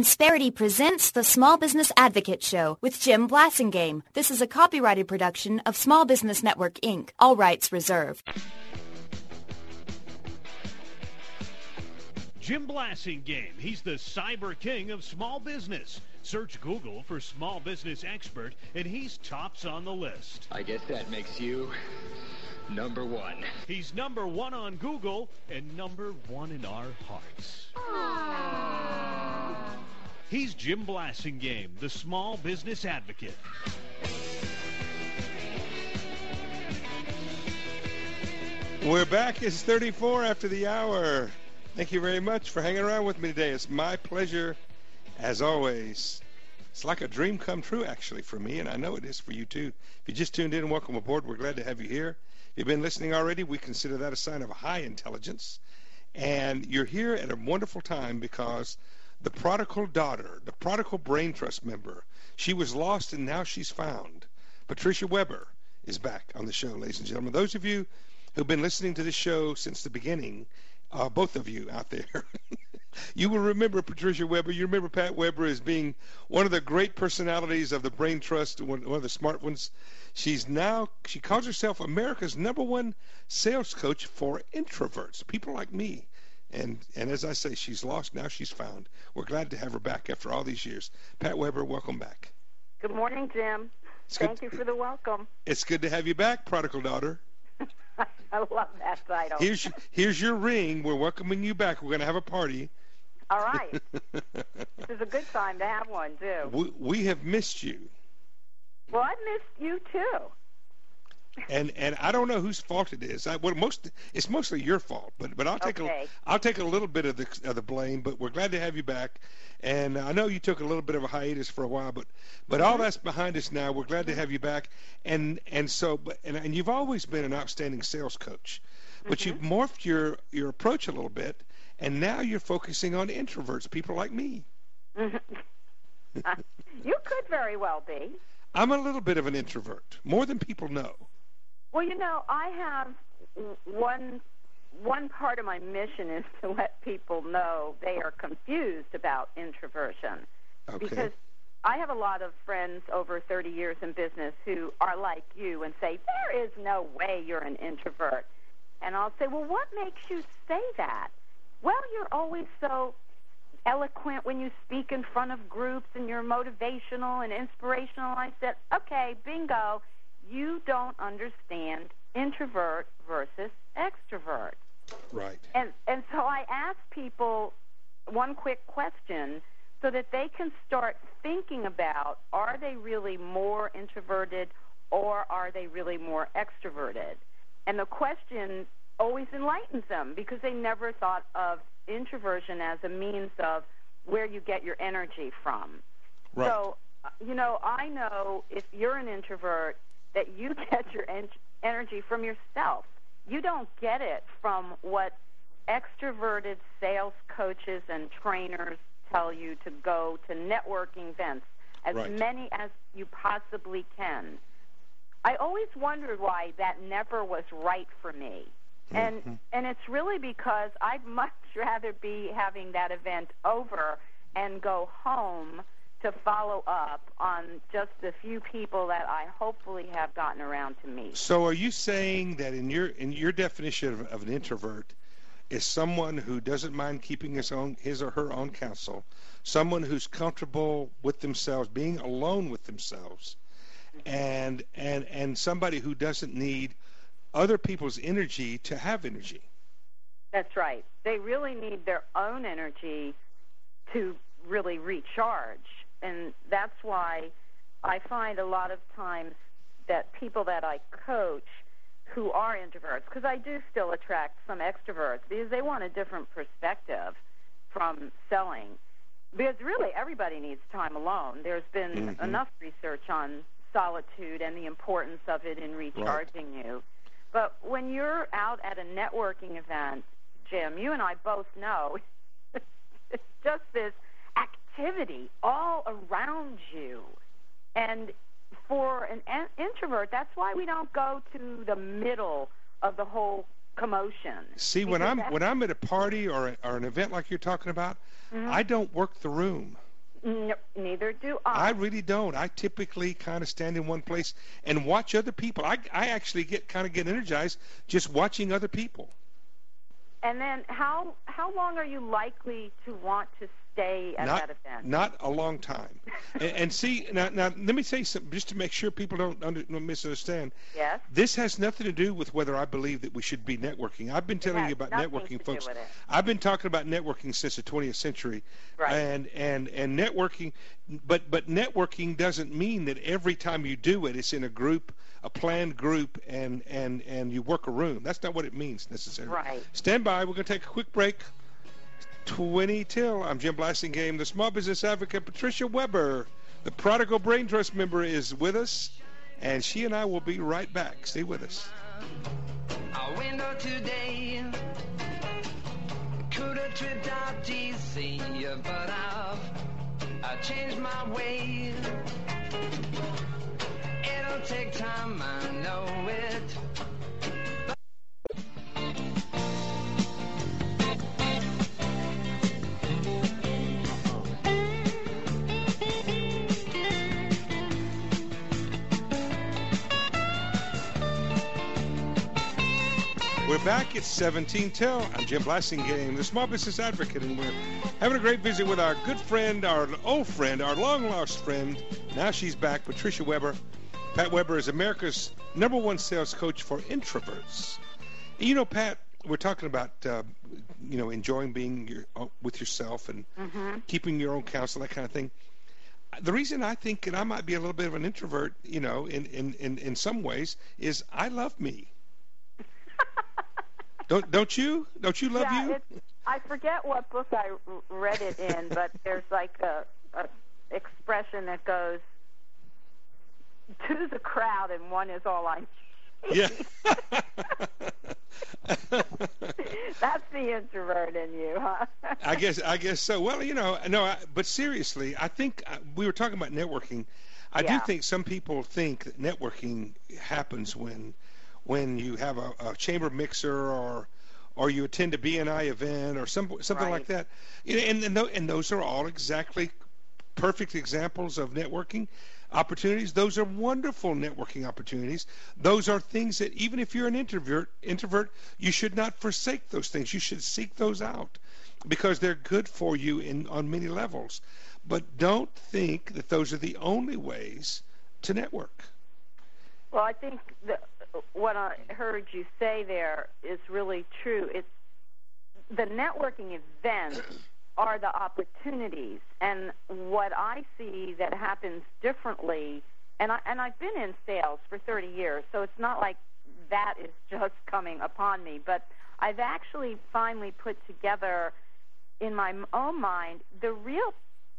Insperity presents the Small Business Advocate Show with Jim Blasingame. This is a copyrighted production of Small Business Network, Inc. All rights reserved. Jim Blasingame, he's the cyber king of small business. Search Google for small business expert, and he's tops on the list. I guess that makes you number one. He's number one on Google and number one in our hearts. Aww. He's Jim Blasingame, the small business advocate. We're back. It's 34 after the hour. Thank you very much for hanging around with me today. It's my pleasure, as always. It's like a dream come true, actually, for me, and I know it is for you, too. If you just tuned in, welcome aboard. We're glad to have you here. If you've been listening already, we consider that a sign of high intelligence. And you're here at a wonderful time because the prodigal daughter, the prodigal Brain Trust member, she was lost and now she's found. Patricia Weber is back on the show, ladies and gentlemen. Those of you who've been listening to this show since the beginning, both of you out there, you will remember Patricia Weber. You remember Pat Weber as being one of the great personalities of the Brain Trust, one of the smart ones. She calls herself America's #1 sales coach for introverts, people like me. And as I say, she's lost, now she's found. We're glad to have her back after all these years. Pat Weber, welcome back. Good morning, Jim. Thank you for the welcome. It's good to have you back, prodigal daughter. I love that title. Here's your ring. We're welcoming you back. We're going to have a party. All right. This is a good time to have one, too. We have missed you. Well, I missed you, too. And I don't know whose fault it is. It's mostly your fault, but I'll take a little bit of the blame. But we're glad to have you back, and I know you took a little bit of a hiatus for a while, but all that's behind us now. We're glad to have you back, and you've always been an outstanding sales coach, but you've morphed your approach a little bit, and now you're focusing on introverts, people like me. You could very well be. I'm a little bit of an introvert, more than people know. Well, I have one part of my mission is to let people know they are confused about introversion. Okay. Because I have a lot of friends over 30 years in business who are like you and say, there is no way you're an introvert. And I'll say, well, what makes you say that? Well, you're always so eloquent when you speak in front of groups and you're motivational and inspirational. I said, okay, bingo. You don't understand introvert versus extrovert. Right. And so I ask people one quick question so that they can start thinking about, are they really more introverted or are they really more extroverted? And the question always enlightens them because they never thought of introversion as a means of where you get your energy from. Right. So, I know if you're an introvert, that you get your energy from yourself. You don't get it from what extroverted sales coaches and trainers tell you to go to networking events, as many as you possibly can. I always wondered why that never was right for me. And it's really because I'd much rather be having that event over and go home to follow up on just the few people that I hopefully have gotten around to meet. So are you saying that in your definition of an introvert is someone who doesn't mind keeping his or her own counsel, someone who's comfortable with themselves, being alone with themselves, and somebody who doesn't need other people's energy to have energy? That's right. They really need their own energy to really recharge. And that's why I find a lot of times that people that I coach who are introverts, because I do still attract some extroverts because they want a different perspective from selling. Because really everybody needs time alone. There's been enough research on solitude and the importance of it in recharging you. But when you're out at a networking event, Jim, you and I both know it's just this activity all around you. And for an introvert, that's why we don't go to the middle of the whole commotion. See, when I'm at a party or an event like you're talking about, I don't work the room. Neither do I I. really don't. I typically kind of stand in one place and watch other people. I actually get energized just watching other people. And then how long are you likely to want to stay at that event? Not a long time. and see, now let me say something just to make sure people don't misunderstand. Yes. This has nothing to do with whether I believe that we should be networking. I've been telling you about networking, folks. I've been talking about networking since the 20th century. Right. And networking, but networking doesn't mean that every time you do it, it's in a group, a planned group, and you work a room. That's not what it means necessarily. Right. Stand by. We're going to take a quick break. 20 till. I'm Jim Blasingame. The small business advocate Patricia Weber, the Prodigal Brain Trust member, is with us, and she and I will be right back. Stay with us. Our window today could have tripped out DC, but I've changed my way. It'll take time, I know it. We're back at 17 till. I'm Jim Blasingame, the small business advocate, and we're having a great visit with our good friend, our old friend, our long-lost friend. Now she's back, Patricia Weber. Pat Weber is America's #1 sales coach for introverts. And you know, Pat, we're talking about enjoying being with yourself and keeping your own counsel, that kind of thing. The reason I think that I might be a little bit of an introvert, in some ways, is I love me. Don't you? Don't you love you? I forget what book I read it in, but there's like a expression that goes, "To the crowd, and one is all I need." Yeah. That's the introvert in you, huh? I guess so. Well, but seriously, I think we were talking about networking. I do think some people think that networking happens when you have a chamber mixer or you attend a BNI event or something like that. And those are all exactly perfect examples of networking opportunities. Those are wonderful networking opportunities. Those are things that even if you're an introvert, you should not forsake those things. You should seek those out because they're good for you on many levels. But don't think that those are the only ways to network. Well, I think what I heard you say there is really true. It's the networking events are the opportunities, and what I see that happens differently. And I've been in sales for 30 years, so it's not like that is just coming upon me. But I've actually finally put together in my own mind the real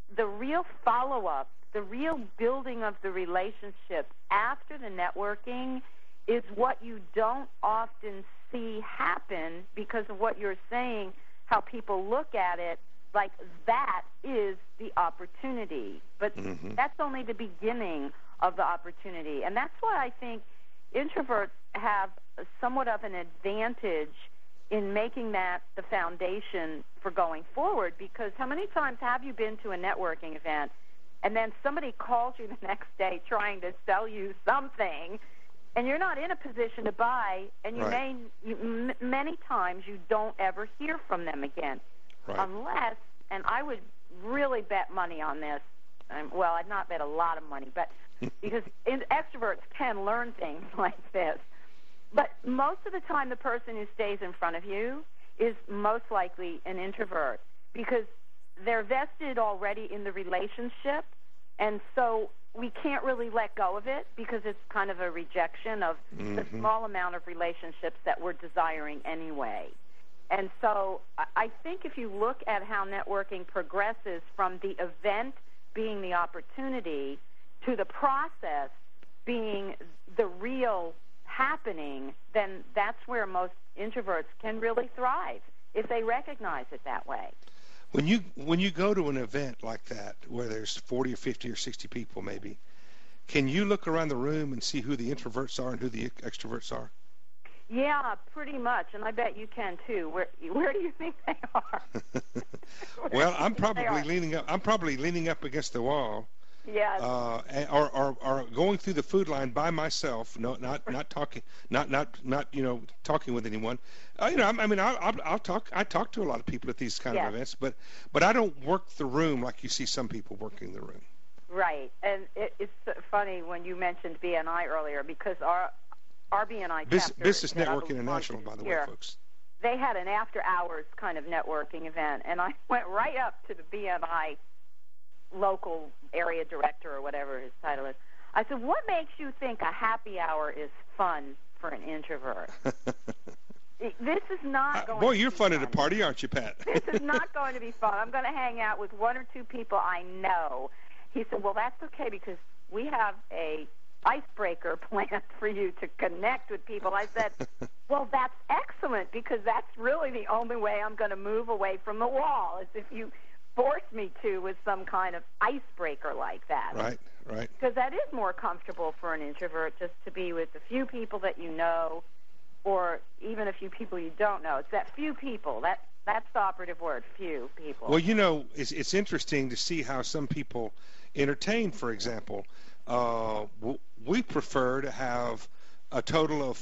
follow-up. The real building of the relationship after the networking is what you don't often see happen because of what you're saying, how people look at it, like that is the opportunity. But that's only the beginning of the opportunity. And that's why I think introverts have somewhat of an advantage in making that the foundation for going forward, because how many times have you been to a networking event and then somebody calls you the next day trying to sell you something, and you're not in a position to buy, and many times you don't ever hear from them again, unless, and I would really bet money on this. Well, I'd not bet a lot of money, but because extroverts can learn things like this. But most of the time, the person who stays in front of you is most likely an introvert because they're vested already in the relationship, and so we can't really let go of it because it's kind of a rejection of the small amount of relationships that we're desiring anyway. And so I think if you look at how networking progresses from the event being the opportunity to the process being the real happening, then that's where most introverts can really thrive if they recognize it that way. When you go to an event like that where there's 40 or 50 or 60 people maybe, can you look around the room and see who the introverts are and who the extroverts are? Yeah, pretty much, and I bet you can too. Where do you think they are? Well, I'm probably leaning up against the wall. Yes. Or going through the food line by myself. No, not talking, not talking with anyone. I'll talk. I talk to a lot of people at these kind of events, but I don't work the room like you see some people working the room. Right, and it's funny when you mentioned BNI earlier, because our BNI chapter, Business Network International, by the way, folks. They had an after-hours kind of networking event, and I went right up to the BNI local area director, or whatever his title is. I said, "What makes you think a happy hour is fun for an introvert?" This is not going. Boy, to you're be fun at a party, aren't you, Pat? This is not going to be fun. I'm going to hang out with one or two people I know. He said, "Well, that's okay, because we have a icebreaker plan for you to connect with people." I said, "Well, that's excellent, because that's really the only way I'm going to move away from the wall, is if you force me to with some kind of icebreaker like that." Right. Because that is more comfortable for an introvert, just to be with a few people that you know, or even a few people you don't know. It's that few people. That's the operative word, few people. Well, it's interesting to see how some people entertain. For example, we prefer to have a total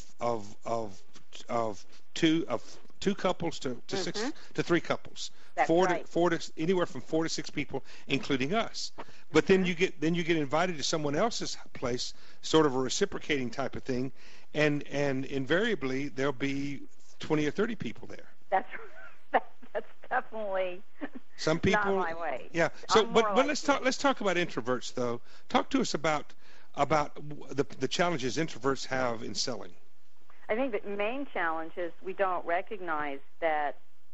of two couples to six to three couples. That's Anywhere from 4 to 6 people, including us. But then you get invited to someone else's place, sort of a reciprocating type of thing, and invariably there'll be 20 or 30 people there. That's definitely some people. Not my way. Yeah. So, but let's talk about introverts though. Talk to us about the challenges introverts have in selling. I think the main challenge is we don't recognize that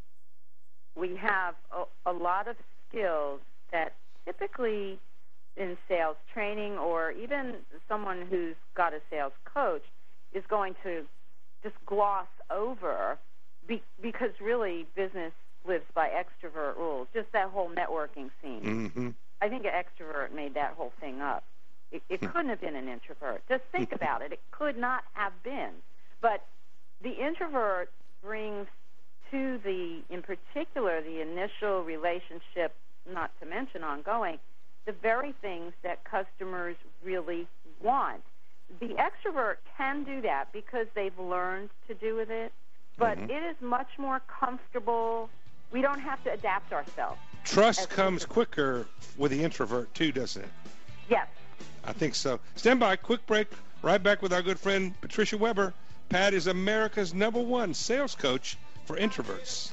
we have a lot of skills that typically in sales training, or even someone who's got a sales coach is going to just gloss over, because really business lives by extrovert rules, just that whole networking scene. Mm-hmm. I think an extrovert made that whole thing up. It couldn't have been an introvert. Just think about it. It could not have been. But the introvert brings to in particular, the initial relationship, not to mention ongoing, the very things that customers really want. The extrovert can do that because they've learned to do with it, but it is much more comfortable. We don't have to adapt ourselves. Trust comes quicker with the introvert too, doesn't it? Yes. I think so. Stand by, quick break. Right back with our good friend Patricia Weber. Pat is America's #1 sales coach for introverts.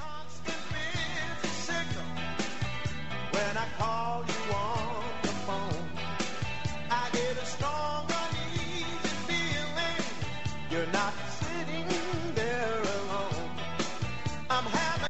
When I call you on the phone, I get a strong, uneasy feeling. You're not sitting there alone. I'm having...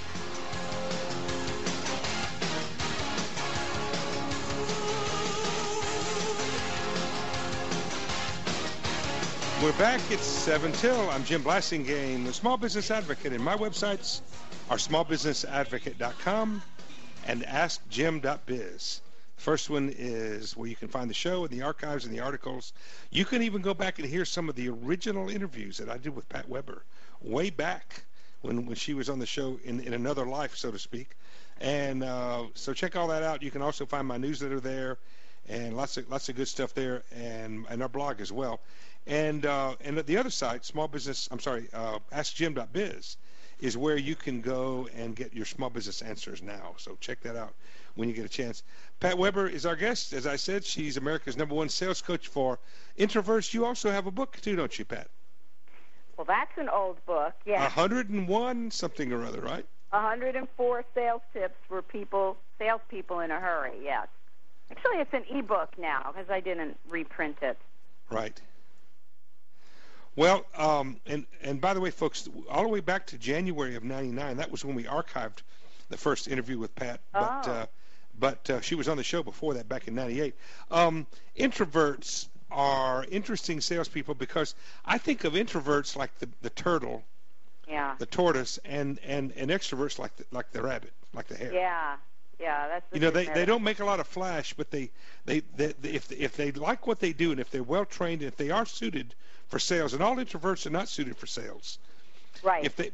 We're back. It's 7 till. I'm Jim Blasingame, the Small Business Advocate, and my websites are smallbusinessadvocate.com and askjim.biz. First one is where you can find the show and the archives and the articles. You can even go back and hear some of the original interviews that I did with Pat Weber way back when she was on the show in another life, so to speak. And so check all that out. You can also find my newsletter there, and lots of good stuff there, and our blog as well. And at the other site, askjim.biz, is where you can go and get your small business answers now. So check that out when you get a chance. Pat Weber is our guest. As I said, she's America's #1 sales coach for introverts. You also have a book too, don't you, Pat? Well, that's an old book, yeah. 101 something or other, right? 104 sales tips for salespeople in a hurry, yes. Actually, it's an e-book now because I didn't reprint it. Right. Well, and by the way, folks, all the way back to January of '99, that was when we archived the first interview with Pat. But she was on the show before that, back in '98. Introverts are interesting salespeople because I think of introverts like the turtle, yeah, the tortoise, and extroverts like the rabbit, like the hare. Yeah, Yeah, that's a You know, good they metaphor. don't make a lot of flash, but they if they like what they do, and if they're well trained, and if they are suited for sales, and all introverts are not suited for sales. Right. If they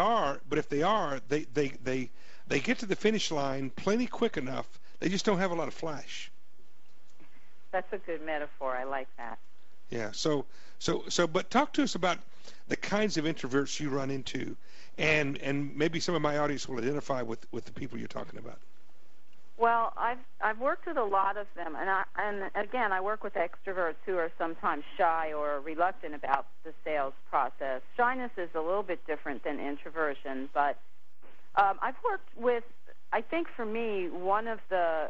get to the finish line plenty quick enough, they just don't have a lot of flash. That's a good metaphor. I like that. Yeah. So, but talk to us about the kinds of introverts you run into, and maybe some of my audience will identify with the people you're talking about. Well, I've worked with a lot of them, and again, I work with extroverts who are sometimes shy or reluctant about the sales process. Shyness is a little bit different than introversion, but I've worked with, I think for me, one of the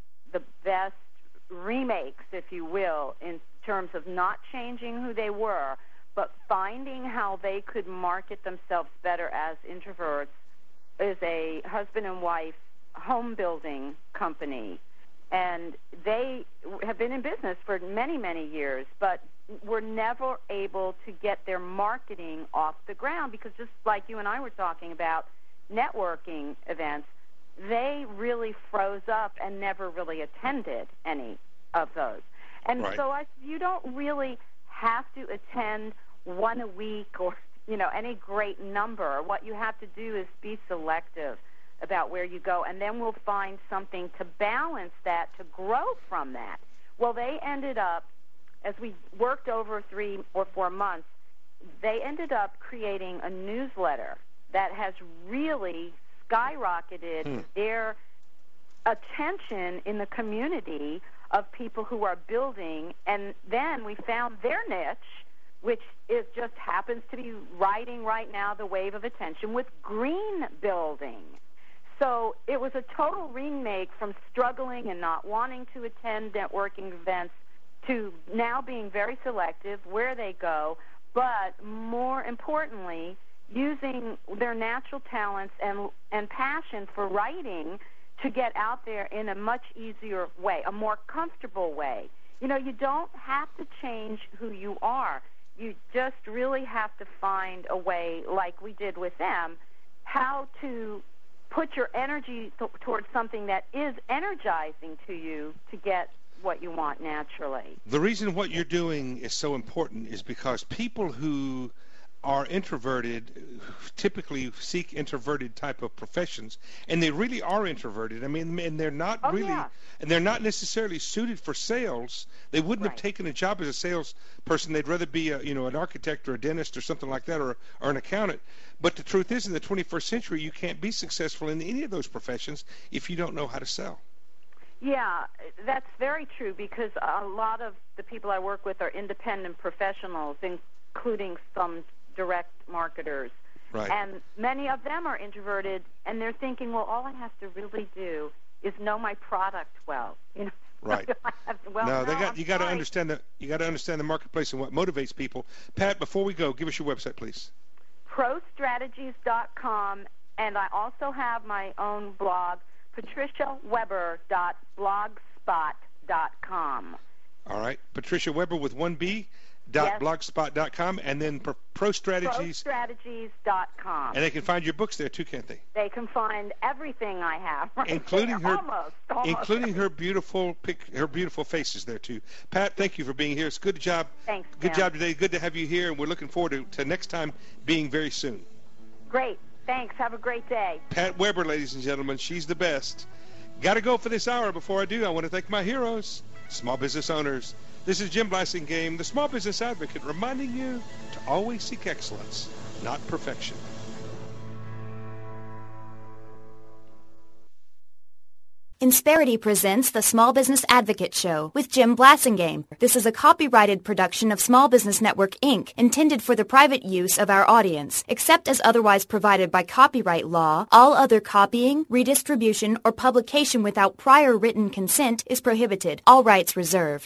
best remakes, if you will, in terms of not changing who they were, but finding how they could market themselves better as introverts, is a husband and wife home building company. And they have been in business for many, many years, but were never able to get their marketing off the ground because, just like you and I were talking about networking events, they really froze up and never really attended any of those. And Right. so you don't really have to attend one a week or, any great number. What you have to do is be selective about where you go, and then we'll find something to balance that, to grow from that. Well, they ended up, as we worked over 3 or 4 months, they ended up creating a newsletter that has really skyrocketed their attention in the community of people who are building. And then we found their niche, which just happens to be riding right now the wave of attention with green building. So it was a total remake from struggling and not wanting to attend networking events to now being very selective where they go, but more importantly, using their natural talents and passion for writing to get out there in a much easier way, a more comfortable way. You don't have to change who you are. You just really have to find a way, like we did with them, how to put your energy towards something that is energizing to you to get what you want naturally. The reason what you're doing is so important is because people who are introverted typically seek introverted type of professions, and they really are introverted. I mean, and they're not and they're not necessarily suited for sales. They wouldn't have taken a job as a salesperson. They'd rather be an architect or a dentist or something like that, or an accountant. But the truth is, in the 21st century, you can't be successful in any of those professions if you don't know how to sell. Yeah, that's very true, because a lot of the people I work with are independent professionals, including some direct marketers. Right. And many of them are introverted, and they're thinking, well, all I have to really do is know my product well. Right. You got to understand the marketplace and what motivates people. Pat, before we go, give us your website, please. ProStrategies.com, and I also have my own blog, PatriciaWeber.blogspot.com. All right, Patricia Weber with 1B. .blogspot.com, and then ProStrategies. ProStrategies.com. And they can find your books there too, can't they? They can find everything I have, including there. her, including her beautiful faces there too. Pat, thank you for being here. It's a good job. Thanks. Good job today. Good to have you here, and we're looking forward to next time being very soon. Great. Thanks. Have a great day. Pat Weber, ladies and gentlemen, she's the best. Got to go for this hour. Before I do, I want to thank my heroes, small business owners. This is Jim Blasingame, the Small Business Advocate, reminding you to always seek excellence, not perfection. Insperity presents the Small Business Advocate Show with Jim Blasingame. This is a copyrighted production of Small Business Network, Inc., intended for the private use of our audience. Except as otherwise provided by copyright law, all other copying, redistribution, or publication without prior written consent is prohibited. All rights reserved.